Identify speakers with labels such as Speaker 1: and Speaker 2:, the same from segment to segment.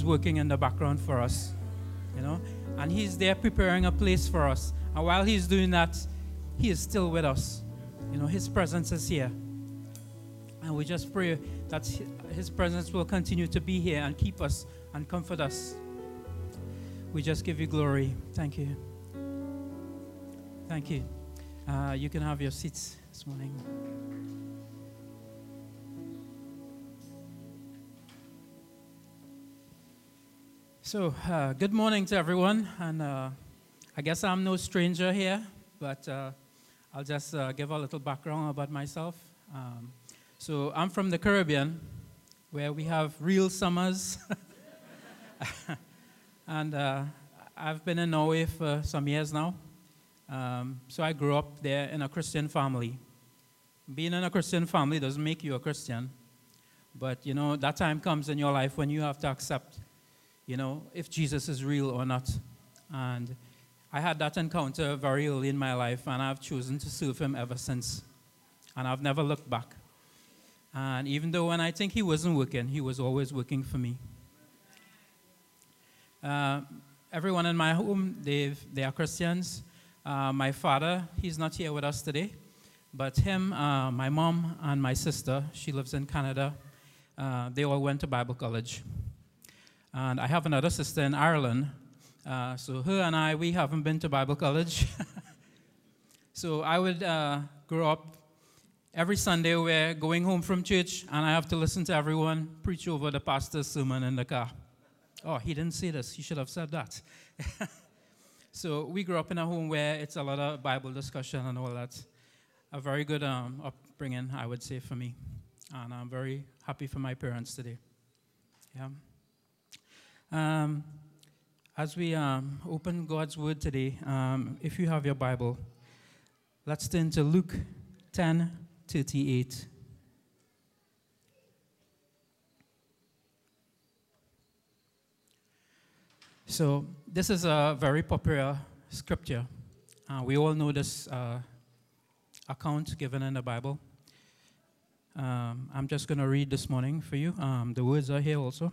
Speaker 1: God's working in the background for us, and He's there preparing a place for us. And while He's doing that, He is still with us. His presence is here. And we just pray that His presence will continue to be here and keep us and comfort us. We just give You glory. Thank You. Thank You. You can have your seats this morning. So, good morning to everyone. And I guess I'm no stranger here, but I'll just give a little background about myself. So I'm from the Caribbean, where we have real summers. And I've been in Norway for some years now. So I grew up there in a Christian family. Being in a Christian family doesn't make you a Christian. But, that time comes in your life when you have to accept, if Jesus is real or not. And I had that encounter very early in my life, and I've chosen to serve Him ever since. And I've never looked back. And even though when I think He wasn't working, He was always working for me. Everyone in my home, they are Christians. My father, he's not here with us today. But him, my mom, and my sister, she lives in Canada, they all went to Bible college. And I have another sister in Ireland. So her and I, we haven't been to Bible college. So I would grow up. Every Sunday, we're going home from church, and I have to listen to everyone preach over the pastor's sermon in the car. Oh, he didn't say this. He should have said that. So we grew up in a home where it's a lot of Bible discussion and all that. A very good upbringing, I would say, for me. And I'm very happy for my parents today. Yeah. As we open God's Word today, if you have your Bible, let's turn to Luke 10:38. So this is a very popular scripture. We all know this account given in the Bible. I'm just going to read this morning for you. The words are here also.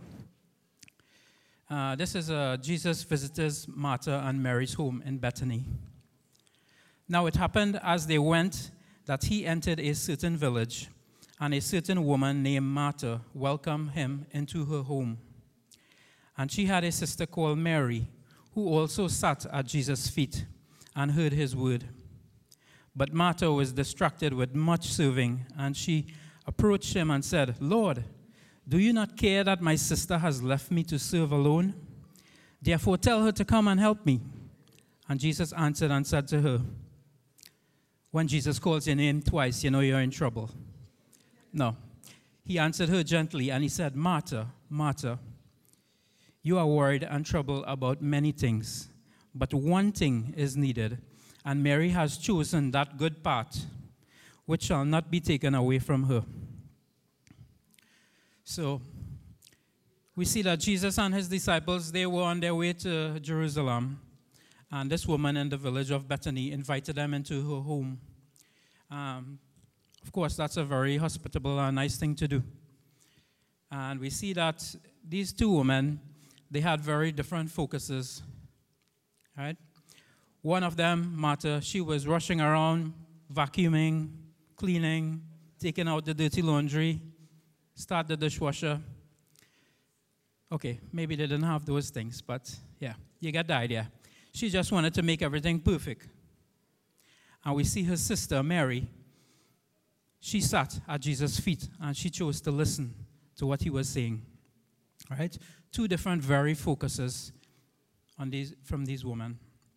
Speaker 1: This is Jesus visitors Martha and Mary's home in Bethany. Now it happened as they went that He entered a certain village, and a certain woman named Martha welcomed Him into her home. And she had a sister called Mary, who also sat at Jesus' feet and heard His word. But Martha was distracted with much serving, and she approached Him and said, "Lord, do You not care that my sister has left me to serve alone? Therefore tell her to come and help me." And Jesus answered and said to her, when Jesus calls your name twice, you're in trouble. No. He answered her gently, and He said, "Martha, Martha, you are worried and troubled about many things, but one thing is needed, and Mary has chosen that good part, which shall not be taken away from her." So, we see that Jesus and His disciples, they were on their way to Jerusalem, and this woman in the village of Bethany invited them into her home. Of course, that's a very hospitable and nice thing to do. And we see that these two women, they had very different focuses. Right? One of them, Martha, she was rushing around, vacuuming, cleaning, taking out the dirty laundry, start the dishwasher. Okay, maybe they didn't have those things, but yeah, you get the idea. She just wanted to make everything perfect. And we see her sister, Mary. She sat at Jesus' feet, and she chose to listen to what He was saying. All right? Two different very focuses from these women.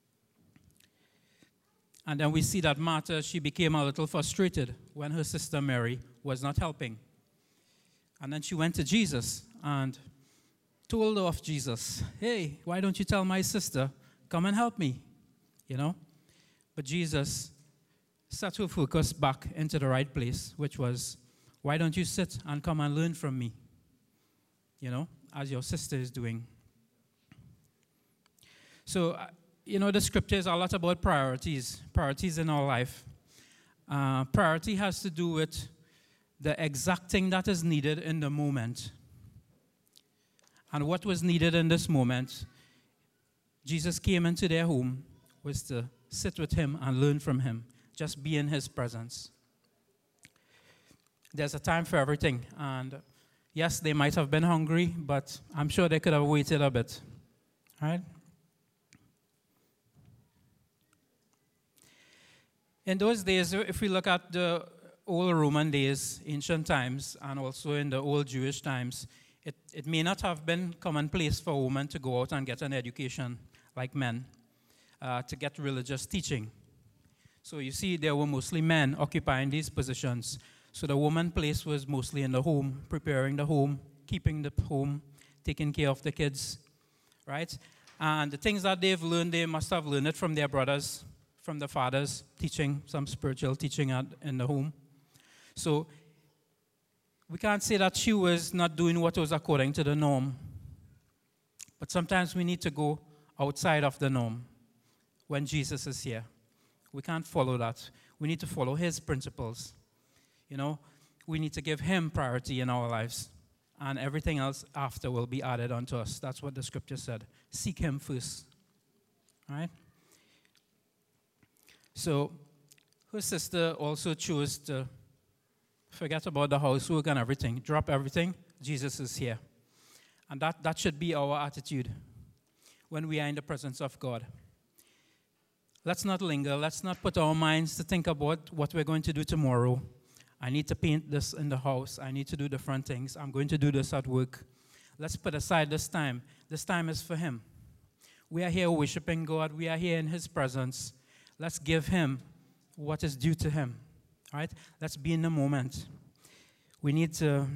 Speaker 1: And then we see that Martha, she became a little frustrated when her sister Mary was not helping. And then she went to Jesus and told of Jesus, "Hey, why don't you tell my sister, come and help me?" But Jesus set her focus back into the right place, which was, "Why don't you sit and come and learn from me, as your sister is doing?" So, the scripture is a lot about priorities in our life. Priority has to do with the exact thing that is needed in the moment. And what was needed in this moment, Jesus came into their home, was to sit with him and learn from him, just be in his presence. There's a time for everything. And yes, they might have been hungry, but I'm sure they could have waited a bit. All right? In those days, if we look at the old Roman days, ancient times, and also in the old Jewish times, it may not have been commonplace for women to go out and get an education like men, to get religious teaching. So you see, there were mostly men occupying these positions. So the woman place was mostly in the home, preparing the home, keeping the home, taking care of the kids, right? And the things that they've learned, they must have learned it from their brothers, from the fathers, teaching, some spiritual teaching in the home. So we can't say that she was not doing what was according to the norm. But sometimes we need to go outside of the norm when Jesus is here. We can't follow that. We need to follow his principles. You know, we need to give him priority in our lives. And everything else after will be added unto us. That's what the scripture said. Seek him first. All right? So, her sister also chose to forget about the housework and everything. Drop everything. Jesus is here. And that should be our attitude when we are in the presence of God. Let's not linger. Let's not put our minds to think about what we're going to do tomorrow. I need to paint this in the house. I need to do different things. I'm going to do this at work. Let's put aside this time. This time is for him. We are here worshiping God. We are here in his presence. Let's give him what is due to him. All right? Let's be in the moment. We need to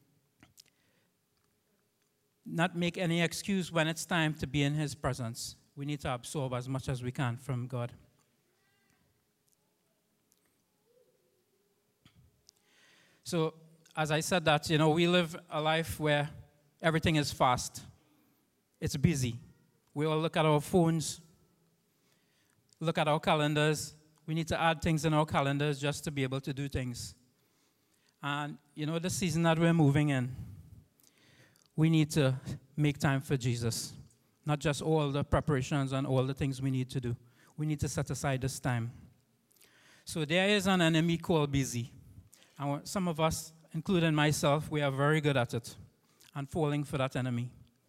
Speaker 1: not make any excuse when it's time to be in his presence. We need to absorb as much as we can from God. So, as I said that, we live a life where everything is fast. It's busy. We all look at our phones, look at our calendars. We need to add things in our calendars just to be able to do things. And, the season that we're moving in, we need to make time for Jesus. Not just all the preparations and all the things we need to do. We need to set aside this time. So there is an enemy called busy. And some of us, including myself, we are very good at it and falling for that enemy.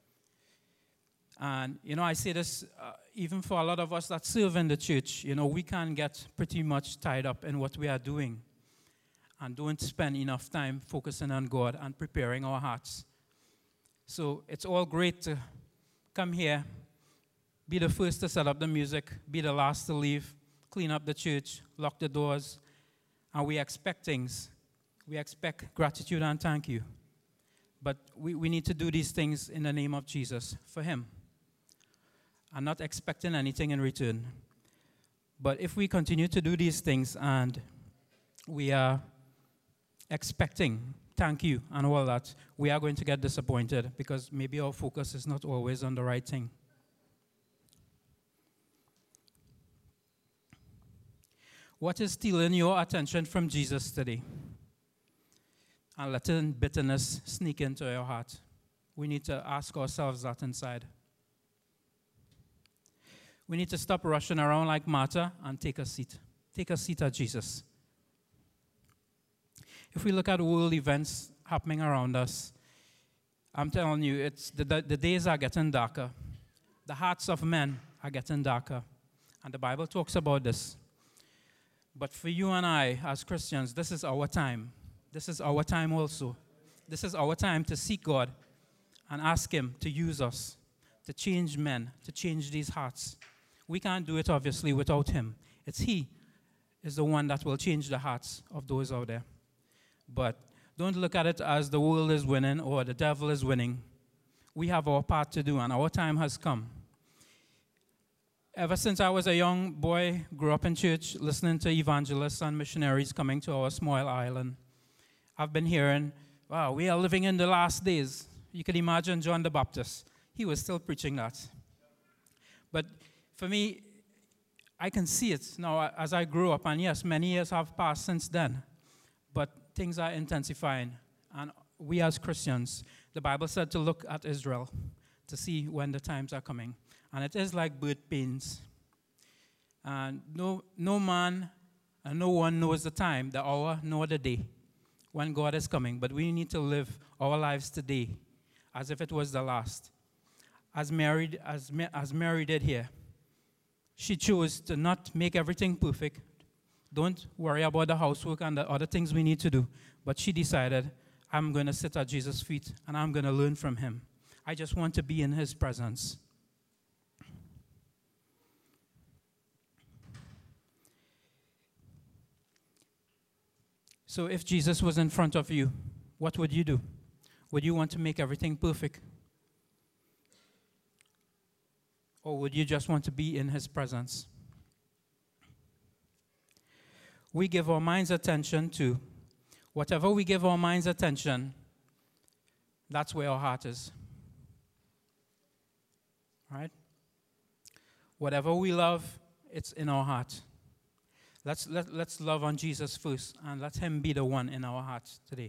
Speaker 1: And, I say this even for a lot of us that serve in the church. We can get pretty much tied up in what we are doing and don't spend enough time focusing on God and preparing our hearts. So it's all great to come here, be the first to set up the music, be the last to leave, clean up the church, lock the doors, and we expect things. We expect gratitude and thank you. But we need to do these things in the name of Jesus, for him, and not expecting anything in return. But if we continue to do these things and we are expecting thank you and all that, we are going to get disappointed because maybe our focus is not always on the right thing. What is stealing your attention from Jesus today? And letting bitterness sneak into your heart. We need to ask ourselves that inside. We need to stop rushing around like Martha and take a seat. Take a seat at Jesus. If we look at world events happening around us, I'm telling you, the days are getting darker. The hearts of men are getting darker. And the Bible talks about this. But for you and I, as Christians, this is our time. This is our time also. This is our time to seek God and ask him to use us, to change men, to change these hearts. We can't do it, obviously, without him. It's he is the one that will change the hearts of those out there. But don't look at it as the world is winning or the devil is winning. We have our part to do, and our time has come. Ever since I was a young boy, grew up in church, listening to evangelists and missionaries coming to our small island, I've been hearing, wow, we are living in the last days. You can imagine John the Baptist. He was still preaching that. But for me, I can see it now as I grew up, and yes, many years have passed since then. But things are intensifying. And we as Christians, the Bible said to look at Israel to see when the times are coming. And it is like birth pains. And no man and no one knows the time, the hour, nor the day when God is coming. But we need to live our lives today as if it was the last. As Mary did here. She chose to not make everything perfect. Don't worry about the housework and the other things we need to do. But she decided, I'm going to sit at Jesus' feet and I'm going to learn from him. I just want to be in his presence. So if Jesus was in front of you, what would you do? Would you want to make everything perfect? Or would you just want to be in his presence? We give our minds attention to whatever we give our minds attention, that's where our heart is. Right? Whatever we love, it's in our heart. Let's love on Jesus first and let him be the one in our hearts today.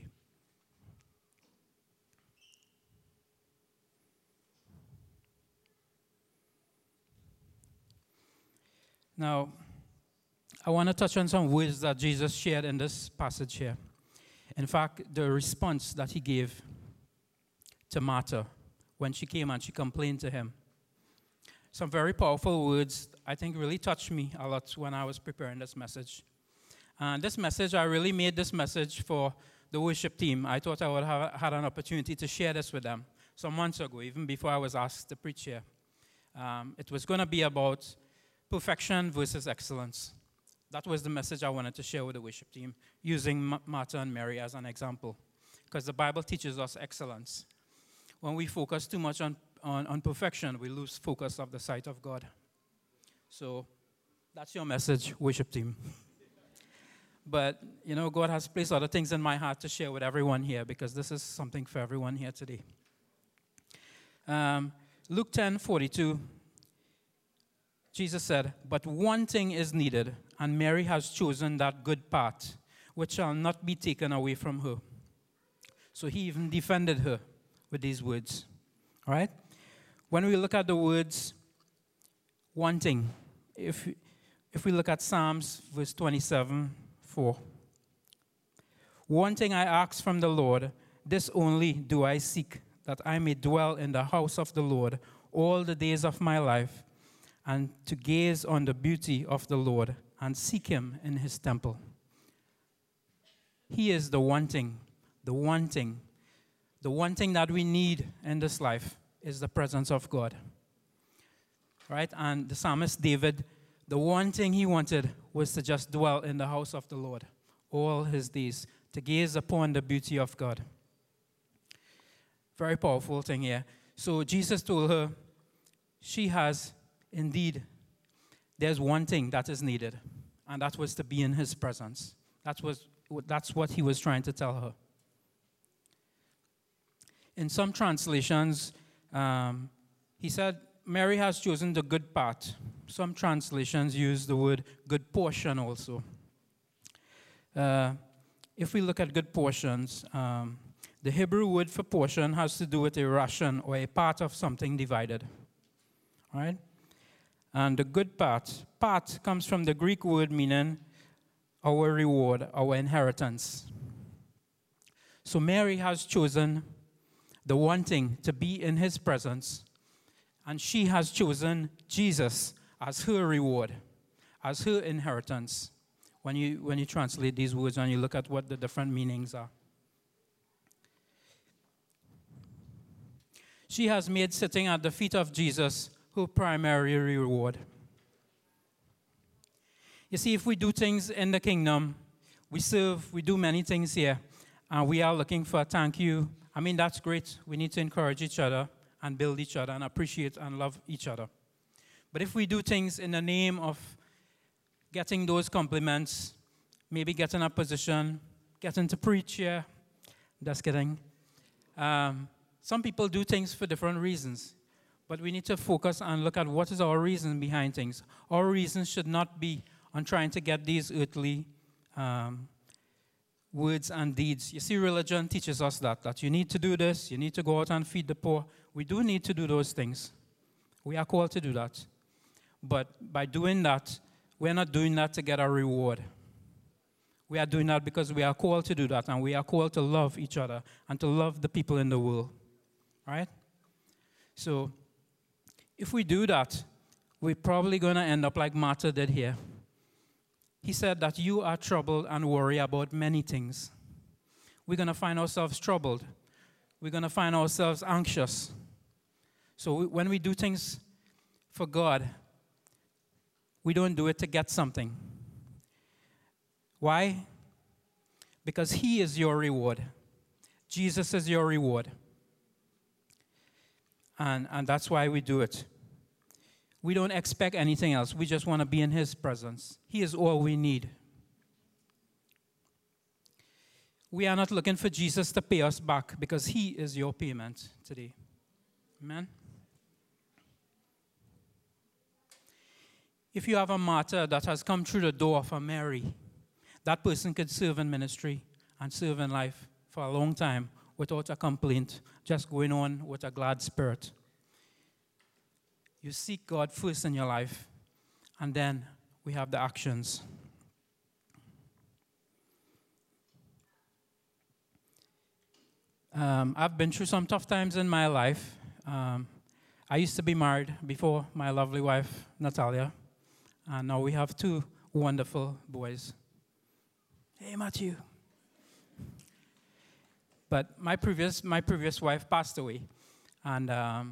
Speaker 1: Now, I want to touch on some words that Jesus shared in this passage here. In fact, the response that he gave to Martha when she came and she complained to him. Some very powerful words, I think, really touched me a lot when I was preparing this message. And this message, I really made this message for the worship team. I thought I would have had an opportunity to share this with them some months ago, even before I was asked to preach here. It was going to be about perfection versus excellence. That was the message I wanted to share with the worship team, using Martha and Mary as an example. Because the Bible teaches us excellence. When we focus too much on perfection, we lose focus of the sight of God. So that's your message, worship team. But, God has placed other things in my heart to share with everyone here, because this is something for everyone here today. Luke 10:42, Jesus said, "But one thing is needed, and Mary has chosen that good part, which shall not be taken away from her." So he even defended her with these words. All right? When we look at the words wanting, if we look at Psalms verse 27:4, "One thing I ask from the Lord, this only do I seek, that I may dwell in the house of the Lord all the days of my life, and to gaze on the beauty of the Lord and seek him in his temple." He is the one thing that we need in this life is the presence of God. Right? And the psalmist David, the one thing he wanted was to just dwell in the house of the Lord all his days, to gaze upon the beauty of God. Very powerful thing here. So Jesus told her, she has indeed, there's one thing that is needed, and that was to be in his presence. That's what he was trying to tell her. In some translations, he said, Mary has chosen the good part. Some translations use the word good portion also. If we look at good portions, the Hebrew word for portion has to do with a ration or a part of something divided. All right? And the good part comes from the Greek word meaning our reward, our inheritance. So Mary has chosen the one thing, to be in his presence, and she has chosen Jesus as her reward, as her inheritance. When you translate these words and you look at what the different meanings are. She has made sitting at the feet of Jesus her primary reward. You see, if we do things in the kingdom, we serve, we do many things here, and we are looking for a thank you. I mean, that's great. We need to encourage each other and build each other and appreciate and love each other. But if we do things in the name of getting those compliments, maybe getting a position, getting to preach here, just kidding. Some people do things for different reasons, but we need to focus and look at what is our reason behind things. Our reason should not be on trying to get these earthly words and deeds. You see, religion teaches us that you need to do this, you need to go out and feed the poor. We do need to do those things. We are called to do that. But by doing that, we're not doing that to get a reward. We are doing that because we are called to do that, and we are called to love each other and to love the people in the world. Right? So, if we do that, we're probably going to end up like Martha did here. He said that you are troubled and worry about many things. We're going to find ourselves troubled. We're going to find ourselves anxious. So when we do things for God, we don't do it to get something. Why? Because He is your reward. Jesus is your reward. And that's why we do it. We don't expect anything else. We just want to be in His presence. He is all we need. We are not looking for Jesus to pay us back because He is your payment today. Amen? If you have a martyr that has come through the door of a Mary, that person could serve in ministry and serve in life for a long time without a complaint, just going on with a glad spirit. You seek God first in your life, and then we have the actions. I've been through some tough times in my life. I used to be married before my lovely wife, Natalia, and now we have 2 wonderful boys. Hey, Matthew. But my previous wife passed away, and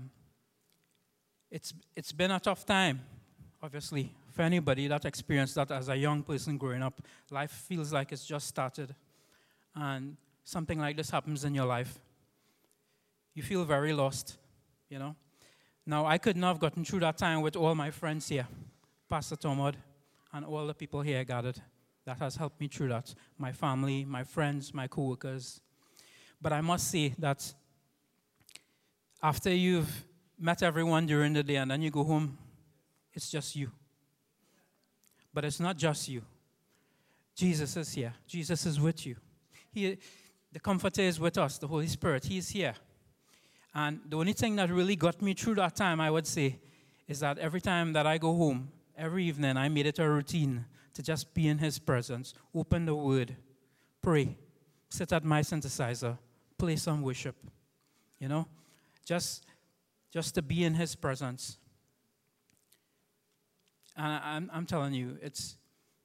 Speaker 1: it's been a tough time, obviously, for anybody that experienced that as a young person growing up. Life feels like it's just started, and something like this happens in your life. You feel very lost, you know. Now, I couldn't have gotten through that time with all my friends here, Pastor Tomod, and all the people here gathered. That has helped me through that. My family, my friends, my co-workers. But I must say that after you've met everyone during the day and then you go home, it's just you. But it's not just you. Jesus is here. Jesus is with you. The Comforter is with us, the Holy Spirit. He is here. And the only thing that really got me through that time, I would say, is that every time that I go home, every evening, I made it a routine to just be in His presence, open the Word, pray, sit at my synthesizer, play some worship, you know, just to be in His presence. And I'm telling you, it's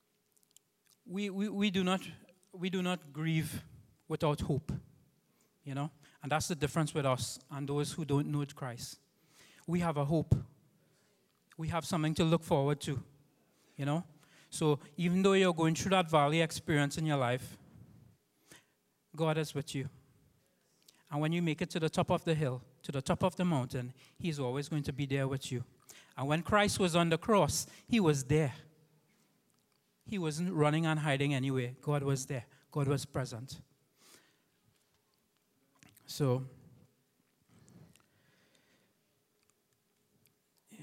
Speaker 1: we do not grieve without hope, you know, and that's the difference with us and those who don't know Christ. We have a hope. We have something to look forward to, you know. So even though you're going through that valley experience in your life, God is with you. And when you make it to the top of the hill, to the top of the mountain, He's always going to be there with you. And when Christ was on the cross, He was there. He wasn't running and hiding anywhere. God was there. God was present. So, yeah.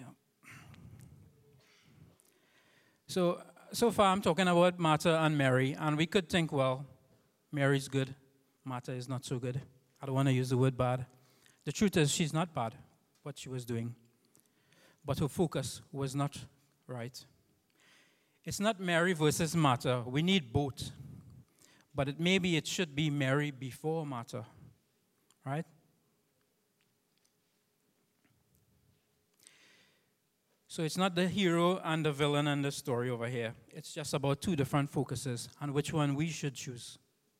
Speaker 1: So far I'm talking about Martha and Mary, and we could think, well, Mary's good, Martha is not so good. I don't want to use the word bad. The truth is, she's not bad, what she was doing. But her focus was not right. It's not Mary versus Martha. We need both. But maybe it should be Mary before Martha. Right? So it's not the hero and the villain in the story over here. It's just about 2 different focuses and which one we should choose.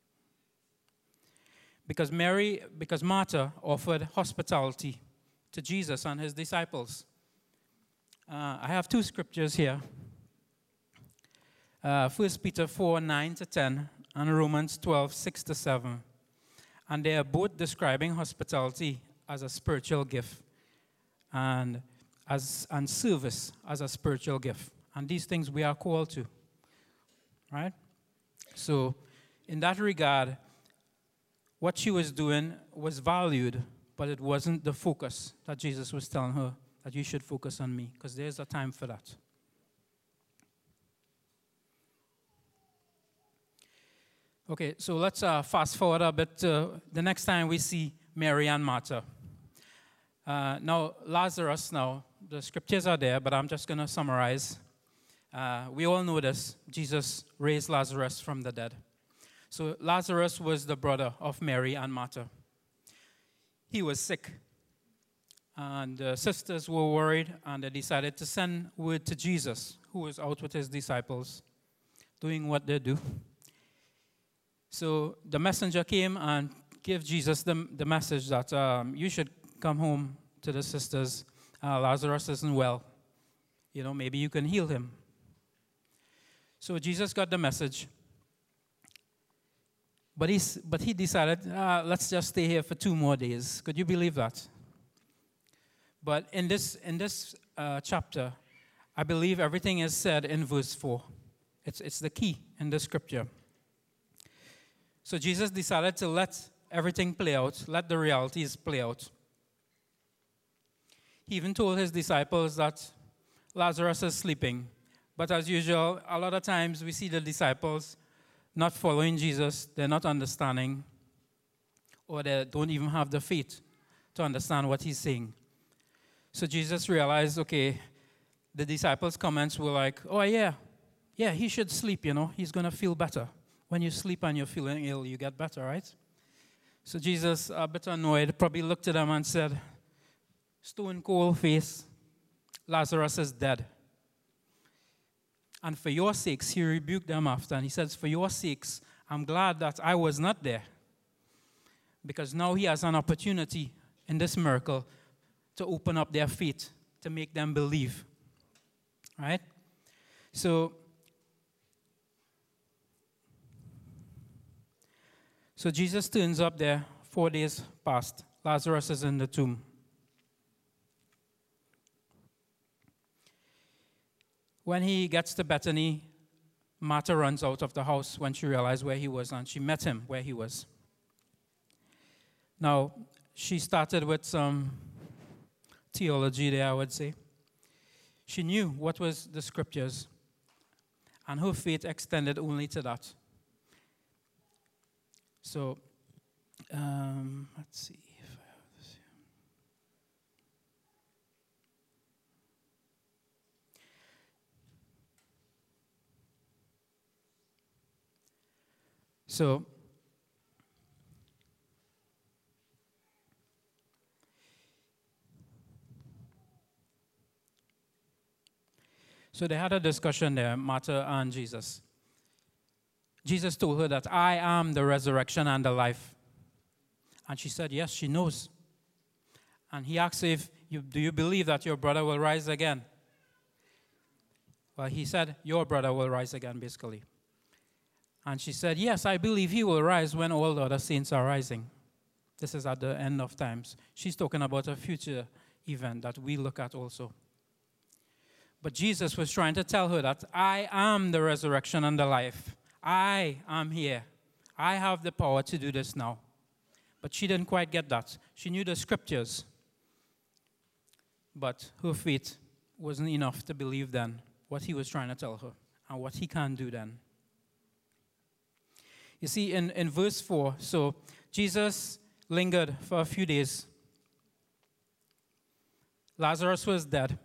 Speaker 1: Because Martha offered hospitality to Jesus and His disciples. I have 2 scriptures here. 1 Peter 4, 9-10 and Romans 12, 6-7. And they are both describing hospitality as a spiritual gift and service as a spiritual gift. And these things we are called to. Right? So, in that regard, what she was doing was valued, but it wasn't the focus that Jesus was telling her that you should focus on me, because there's a time for that. Okay, so let's fast forward a bit to the next time we see Mary and Martha. Now, Lazarus, the scriptures are there, but I'm just going to summarize. We all know this. Jesus raised Lazarus from the dead. So Lazarus was the brother of Mary and Martha. He was sick, and the sisters were worried, and they decided to send word to Jesus, who was out with his disciples, doing what they do. So the messenger came and gave Jesus the message that you should come home to the sisters. Lazarus isn't well. Maybe you can heal him. So Jesus got the message. But he decided, let's just stay here for 2 more days. Could you believe that? But in this chapter, I believe everything is said in verse 4. It's the key in the scripture. So Jesus decided to let everything play out, let the realities play out. He even told his disciples that Lazarus is sleeping. But as usual, a lot of times we see the disciples not following Jesus, they're not understanding, or they don't even have the faith to understand what he's saying. So Jesus realized, okay, the disciples' comments were like, oh yeah, he should sleep, he's going to feel better. When you sleep and you're feeling ill, you get better, right? So Jesus, a bit annoyed, probably looked at them and said, stone cold face, Lazarus is dead. And for your sakes, he rebuked them after, and he says, for your sakes, I'm glad that I was not there. Because now he has an opportunity in this miracle to open up their faith, to make them believe. Right? So Jesus turns up there, 4 days passed. Lazarus is in the tomb. When he gets to Bethany, Martha runs out of the house when she realized where he was, and she met him where he was. Now, she started with some theology there, I would say. She knew what was the scriptures, and her faith extended only to that. So, let's see if I have this here. So they had a discussion there, Martha and Jesus. Jesus told her that I am the resurrection and the life. And she said, yes, she knows. And he asked her, do you believe that your brother will rise again? Well, he said, your brother will rise again, basically. And she said, yes, I believe he will rise when all the other saints are rising. This is at the end of times. She's talking about a future event that we look at also. But Jesus was trying to tell her that I am the resurrection and the life. I am here. I have the power to do this now. But she didn't quite get that. She knew the scriptures. But her faith wasn't enough to believe then what he was trying to tell her and what he can do then. You see, in verse 4, so Jesus lingered for a few days. Lazarus was dead.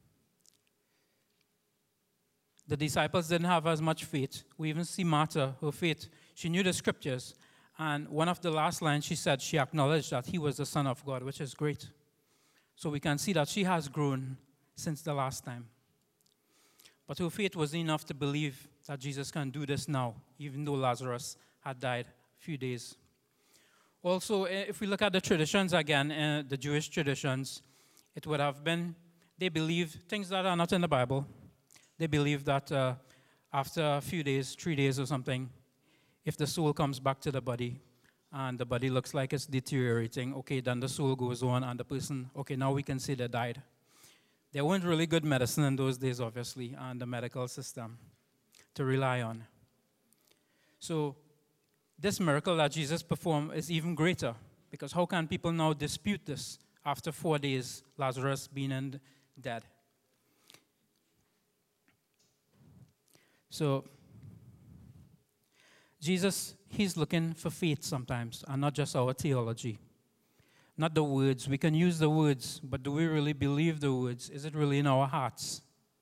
Speaker 1: The disciples didn't have as much faith. We even see Martha, her faith. She knew the scriptures. And one of the last lines she said, she acknowledged that he was the Son of God, which is great. So we can see that she has grown since the last time. But her faith was enough to believe that Jesus can do this now, even though Lazarus had died a few days. Also, if we look at the traditions again, the Jewish traditions, it would have been, they believe things that are not in the Bible. They believe that after a few days, 3 days or something, if the soul comes back to the body and the body looks like it's deteriorating, okay, then the soul goes on and the person, okay, now we can say they died. There weren't really good medicine in those days, obviously, and the medical system to rely on. So this miracle that Jesus performed is even greater, because how can people now dispute this after 4 days, Lazarus being dead? So Jesus, he's looking for faith sometimes, and not just our theology. Not the words. We can use the words, but do we really believe the words? Is it really in our hearts?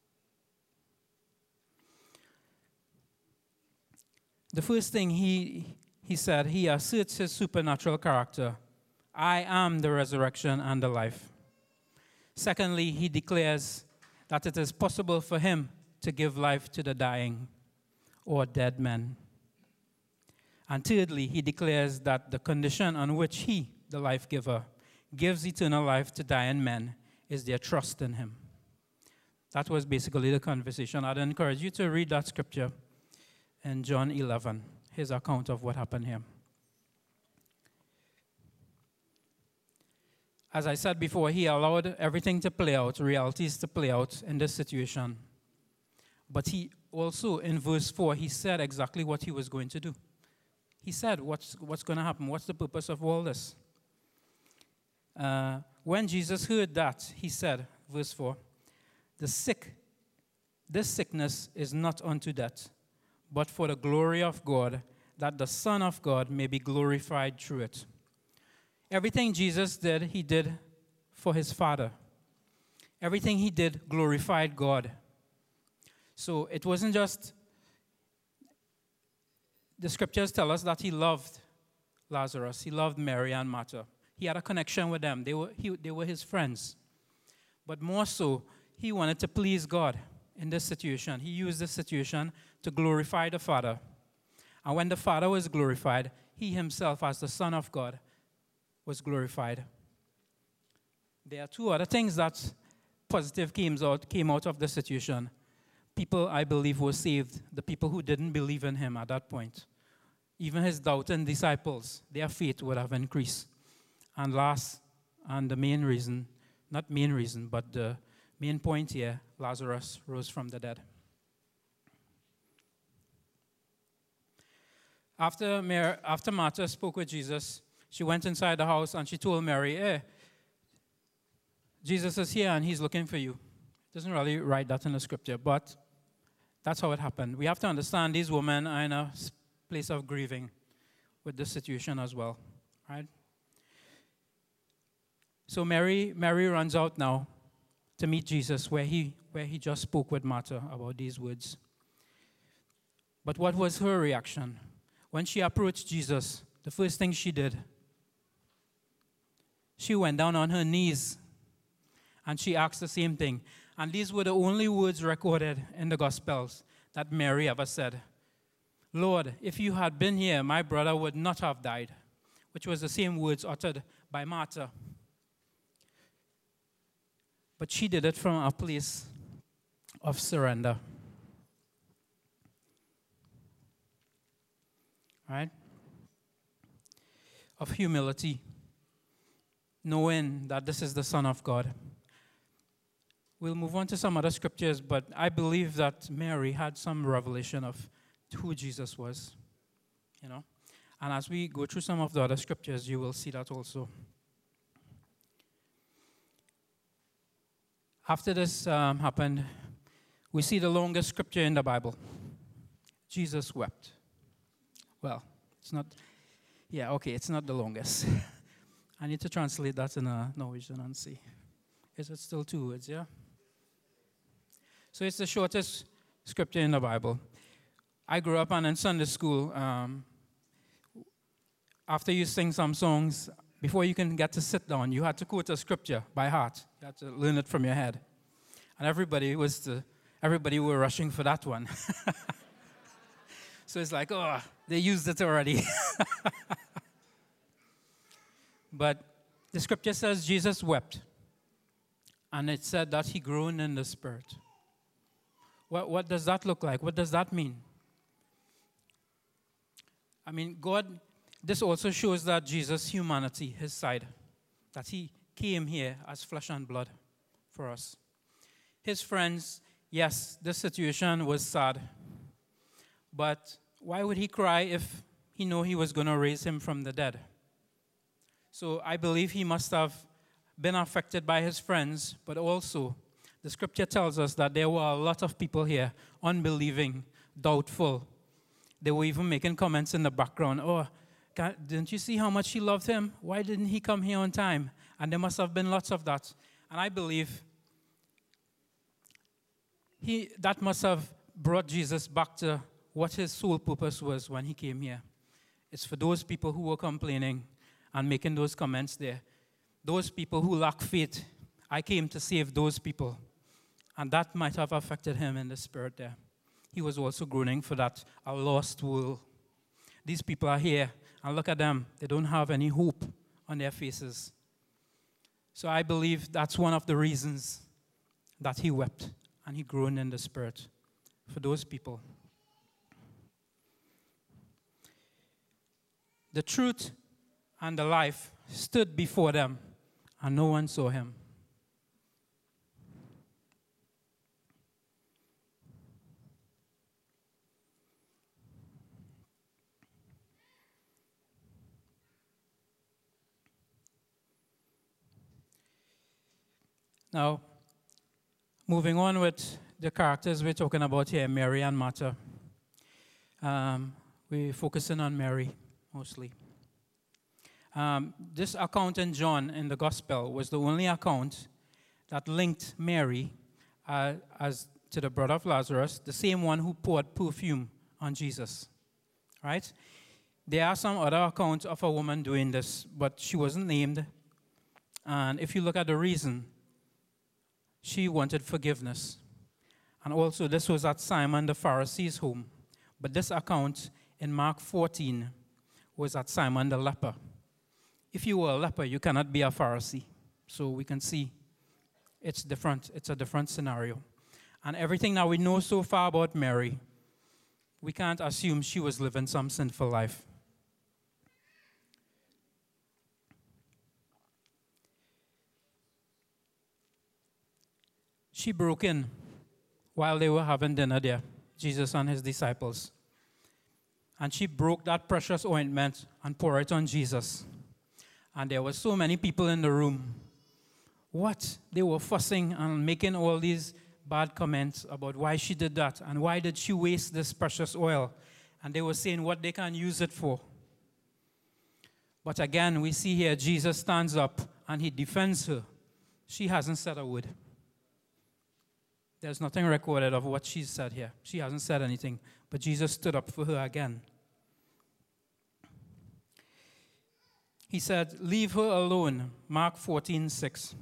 Speaker 1: The first thing he said, he asserts his supernatural character. I am the resurrection and the life. Secondly, he declares that it is possible for him to give life to the dying or dead men. And thirdly, he declares that the condition on which he, the life giver, gives eternal life to dying men is their trust in him. That was basically the conversation. I'd encourage you to read that scripture in John 11, his account of what happened here. As I said before, he allowed everything to play out, realities to play out in this situation. But he also, in verse 4, he said exactly what he was going to do. He said, what's going to happen? What's the purpose of all this? When Jesus heard that, he said, verse 4, this sickness is not unto death, but for the glory of God, that the Son of God may be glorified through it. Everything Jesus did, he did for his Father. Everything he did glorified God. So it wasn't just, the scriptures tell us that he loved Lazarus. He loved Mary and Martha. He had a connection with them. They were his friends. But more so, he wanted to please God in this situation. He used this situation to glorify the Father. And when the Father was glorified, he himself, as the Son of God, was glorified. There are two other things that positive came out of the situation. People, I believe, were saved. The people who didn't believe in him at that point. Even his doubting disciples, their faith would have increased. And last, and the main reason, not main reason, but the main point here, Lazarus rose from the dead. After Martha spoke with Jesus, she went inside the house and she told Mary, hey, Jesus is here and he's looking for you. It doesn't really write that in the scripture, but that's how it happened. We have to understand these women are in a place of grieving with this situation as well, right? So Mary runs out now to meet Jesus where he just spoke with Martha about these words. But what was her reaction? When she approached Jesus, the first thing she did, she went down on her knees and she asked the same thing. And these were the only words recorded in the Gospels that Mary ever said. Lord, if you had been here, my brother would not have died, which was the same words uttered by Martha. But she did it from a place of surrender. Right? Of humility, knowing that this is the Son of God. We'll move on to some other scriptures, but I believe that Mary had some revelation of who Jesus was, you know. And as we go through some of the other scriptures, you will see that also. After this happened, we see the longest scripture in the Bible. Jesus wept. Well, it's not, it's not the longest. I need to translate that in a Norwegian and see. Is it still 2 words, yeah? So it's the shortest scripture in the Bible. I grew up and in Sunday school, after you sing some songs, before you can get to sit down, you had to quote a scripture by heart. You had to learn it from your head. And everybody were rushing for that one. So it's like, oh, they used it already. But the scripture says Jesus wept. And it said that he groaned in the spirit. What does that look like? What does that mean? I mean, this also shows that Jesus' humanity, his side, that he came here as flesh and blood for us. His friends, yes, the situation was sad. But why would he cry if he knew he was going to raise him from the dead? So I believe he must have been affected by his friends, but also the scripture tells us that there were a lot of people here, unbelieving, doubtful. They were even making comments in the background. Oh, didn't you see how much he loved him? Why didn't he come here on time? And there must have been lots of that. And I believe that must have brought Jesus back to what his sole purpose was when he came here. It's for those people who were complaining and making those comments there. Those people who lack faith. I came to save those people. And that might have affected him in the spirit there. He was also groaning for that, a lost world. These people are here, and look at them. They don't have any hope on their faces. So I believe that's one of the reasons that he wept and he groaned in the spirit for those people. The truth and the life stood before them, and no one saw him. Now, moving on with the characters we're talking about here, Mary and Martha. We're focusing on Mary mostly. This account in John in the Gospel was the only account that linked Mary as to the brother of Lazarus, the same one who poured perfume on Jesus. Right? There are some other accounts of a woman doing this, but she wasn't named. And if you look at the reason, she wanted forgiveness. And also, this was at Simon the Pharisee's home. But this account in Mark 14 was at Simon the leper. If you were a leper, you cannot be a Pharisee. So we can see it's different. It's a different scenario. And everything that we know so far about Mary, we can't assume she was living some sinful life. She broke in while they were having dinner there, Jesus and his disciples. And she broke that precious ointment and poured it on Jesus. And there were so many people in the room. What? They were fussing and making all these bad comments about why she did that and why did she waste this precious oil. And they were saying what they can use it for. But again, we see here Jesus stands up and he defends her. She hasn't said a word. There's nothing recorded of what she said here. She hasn't said anything. But Jesus stood up for her again. He said, leave her alone. Mark 14:6.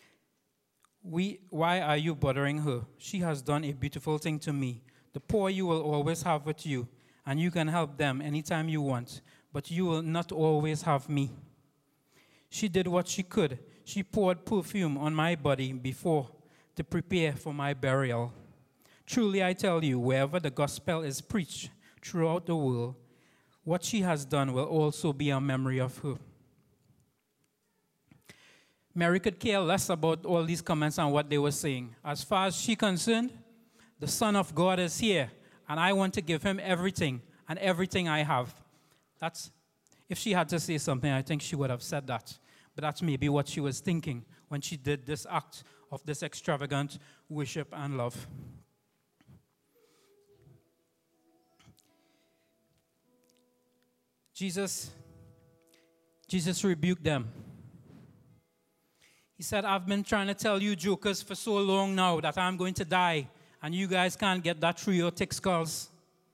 Speaker 1: Why are you bothering her? She has done a beautiful thing to me. The poor you will always have with you, and you can help them anytime you want, but you will not always have me. She did what she could. She poured perfume on my body before to prepare for my burial. Truly I tell you, wherever the gospel is preached throughout the world, what she has done will also be a memory of her. Mary could care less about all these comments and what they were saying. As far as she's concerned, the Son of God is here, and I want to give him everything and everything I have. If she had to say something, I think she would have said that. But that's maybe what she was thinking when she did this act of this extravagant worship and love. Jesus rebuked them. He said, I've been trying to tell you jokers for so long now that I'm going to die, and you guys can't get that through your thick skulls.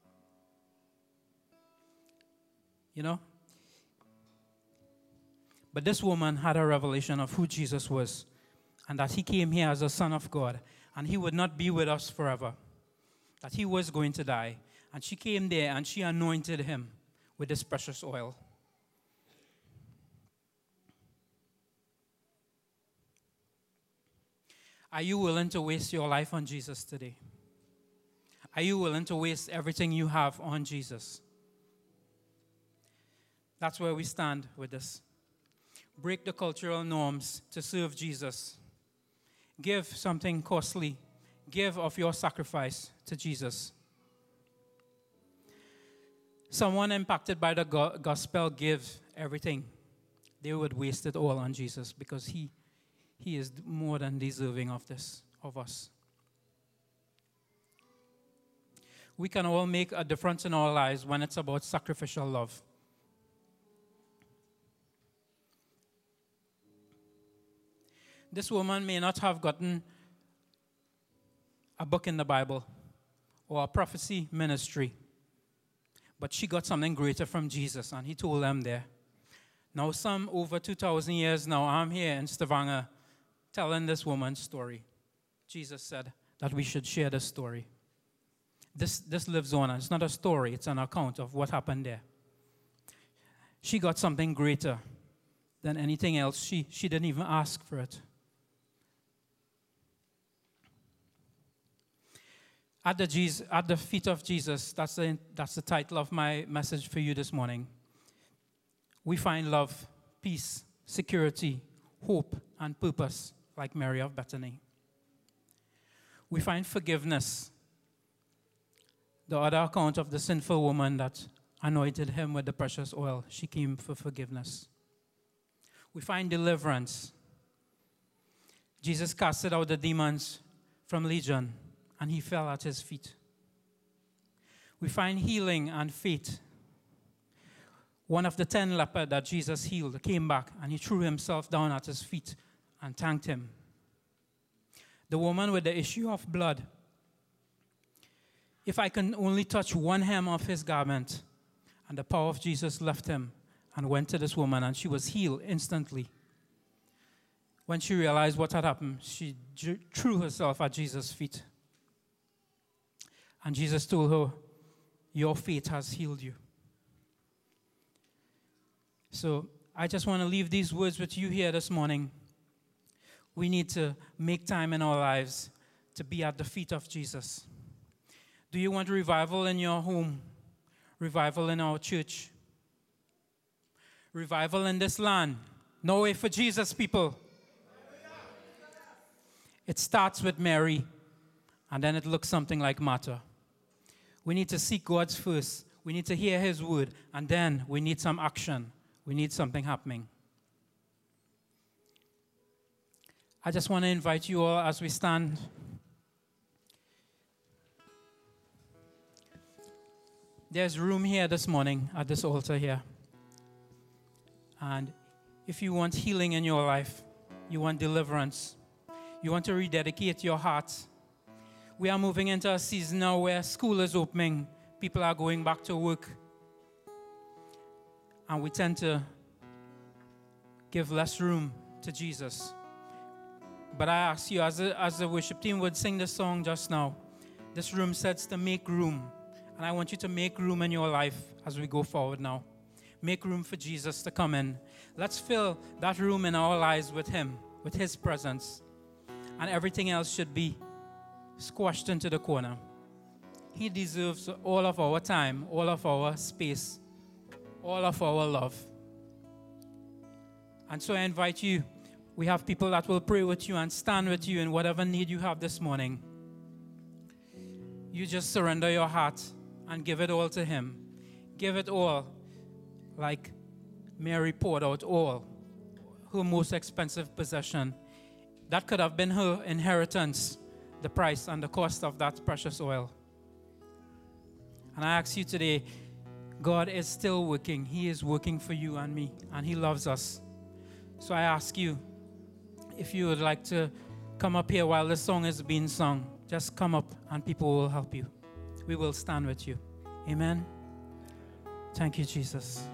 Speaker 1: You know? But this woman had a revelation of who Jesus was, and that he came here as a Son of God, and he would not be with us forever, that he was going to die. And she came there, and she anointed him with this precious oil. Are you willing to waste your life on Jesus today? Are you willing to waste everything you have on Jesus? That's where we stand with this. Break the cultural norms to serve Jesus. Give something costly. Give of your sacrifice to Jesus. Someone impacted by the gospel gives everything. They would waste it all on Jesus because He is more than deserving of this, of us. We can all make a difference in our lives when it's about sacrificial love. This woman may not have gotten a book in the Bible or a prophecy ministry, but she got something greater from Jesus, and he told them there. Now, some over 2,000 years now, I'm here in Stavanger telling this woman's story. Jesus said that we should share this story. This lives on, and it's not a story, it's an account of what happened there. She got something greater than anything else. She didn't even ask for it. At the feet of Jesus, that's the title of my message for you this morning. We find love, peace, security, hope, and purpose, like Mary of Bethany. We find forgiveness. The other account of the sinful woman that anointed him with the precious oil, she came for forgiveness. We find deliverance. Jesus casted out the demons from Legion, and he fell at his feet. We find healing and faith. One of the 10 lepers that Jesus healed came back, and he threw himself down at his feet and thanked him. The woman with the issue of blood, if I can only touch one hem of his garment, and the power of Jesus left him and went to this woman, and she was healed instantly. When she realized what had happened, she threw herself at Jesus' feet. And Jesus told her, your faith has healed you. So I just want to leave these words with you here this morning. We need to make time in our lives to be at the feet of Jesus. Do you want revival in your home? Revival in our church? Revival in this land? No way for Jesus, people. It starts with Mary, and then it looks something like Martha. We need to seek God's first. We need to hear his word, and then we need some action. We need something happening. I just want to invite you all as we stand. There's room here this morning at this altar here. And if you want healing in your life, you want deliverance, you want to rededicate your heart. We are moving into a season now where school is opening. People are going back to work. And we tend to give less room to Jesus. But I ask you, as the worship team would sing the song just now, this room says to make room. And I want you to make room in your life as we go forward now. Make room for Jesus to come in. Let's fill that room in our lives with him, with his presence. And everything else should be squashed into the corner. He deserves all of our time, all of our space, all of our love. And so I invite you, we have people that will pray with you and stand with you in whatever need you have this morning. You just surrender your heart and give it all to him. Give it all, like Mary poured out all, her most expensive possession. That could have been her inheritance, the price and the cost of that precious oil. And I ask you today, God is still working. He is working for you and me, and he loves us. So I ask you, if you would like to come up here while the song is being sung, just come up and people will help you. We will stand with you. Amen. Thank you, Jesus.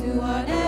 Speaker 2: to whatever